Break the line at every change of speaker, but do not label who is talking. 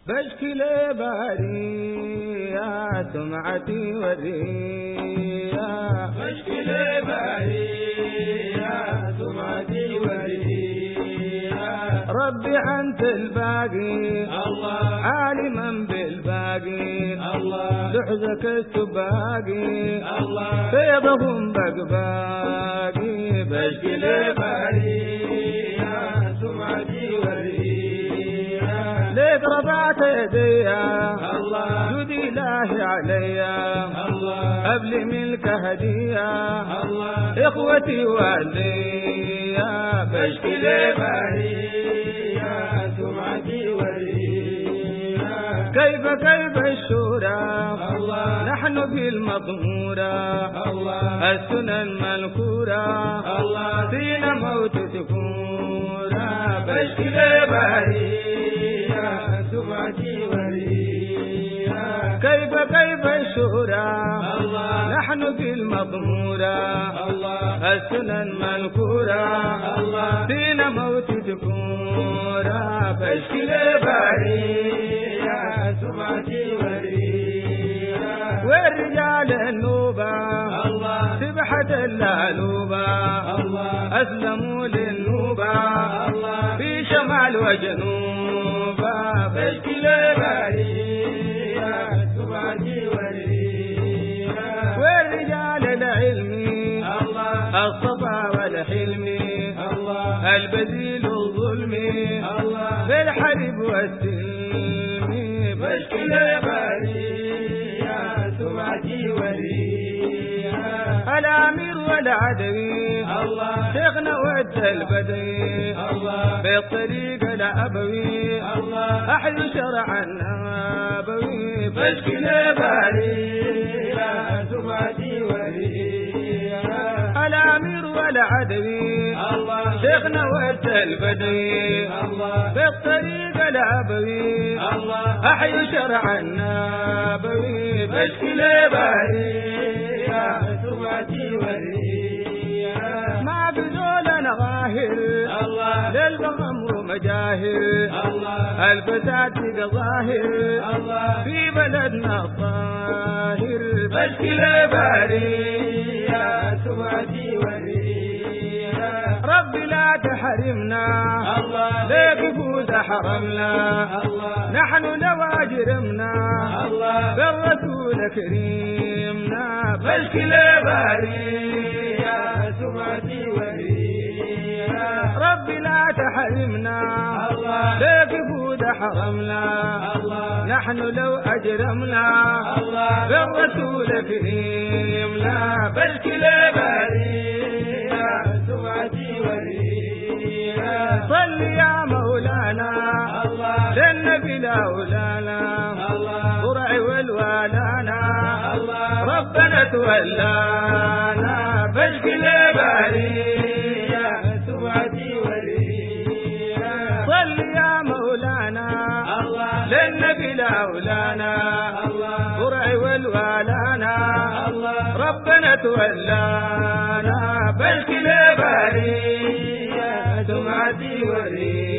بشكي لباري يا سمعتي وريا،
بشكي لباري يا سمعتي وريا.
ربي أنت الباقي
الله
عالما بالباقي،
الله
لحظك السباقي
الله
فيضهم بقباقي.
بشكي لباري يا سمعتي وريا.
ليك رفعت يديا
الله
جودي الله عليا،
الله
قبل ملك هدية
الله
إخوتي وأهليا.
بشكي لباري يا سمعتي وريا.
كيف الشورى
الله
نحن في المضمورة،
الله
السنن منكورة
الله
فينا موت سكورة.
بشكي لباري يا سمعتي وريا.
كيف الشورى
الله
نحن في المضمورة،
الله
السنن منكورة
الله
فينا موت سكورة.
بشكي لباري يا سمعتي وريا.
والرجال النوبة
الله
سبحة اللالوبة
الله
أسلموا للنوبة
الله
في شمال وجنوبة.
بشكي لباري يا سمعتي وريا.
والرجال العلمي
الله
الصفا والحلمي
الله
البذيل الظلمي
الله
بالحرب والسلم.
بشكي لباري يا سمعتي وريا.
الأمير والعدوي
الله
شيخنا ود البدوي
الله
بالطريق الأبوي
الله
أحيو شرعا أبوي.
بشكي لباري يا سمعتي وريا.
الأمير والعدوي
الله
شيخنا ود البدوي
الله
بالطريق الأبوي
الله
أحيو شرعا أبوي.
بشكي لباري يا سمعتي وريا.
ما بذولنا ظاهر
الله
للغمر مجاهر،
الله
الفساد ظاهر
الله
في بلدنا الطاهر.
بشكي لباري يا سمعتي وريا.
ربي لا تحرمنا
الله
ليك فوز حرمنا،
الله
نحن لو أجرمنا
الله
بالرسول كريمنا.
بشكي لباري يا سمعتي وريا.
ربي لا تحرمنا
الله
ليك فوز حرمنا،
الله
نحن لو أجرمنا
الله
بالرسول كريمنا.
بشكي لباري يا سمعتي وريا.
صل يا مولانا
الله
للنبي لولانا،
الله
برع والوالانا
الله
ربنا تولانا.
بشكي لباري يا سمعتي وريا.
صل يا مولانا
الله
للنبي لولانا،
الله
برع والوالانا
الله
ربنا تولانا.
بشكي لباري يا سمعتي وريا.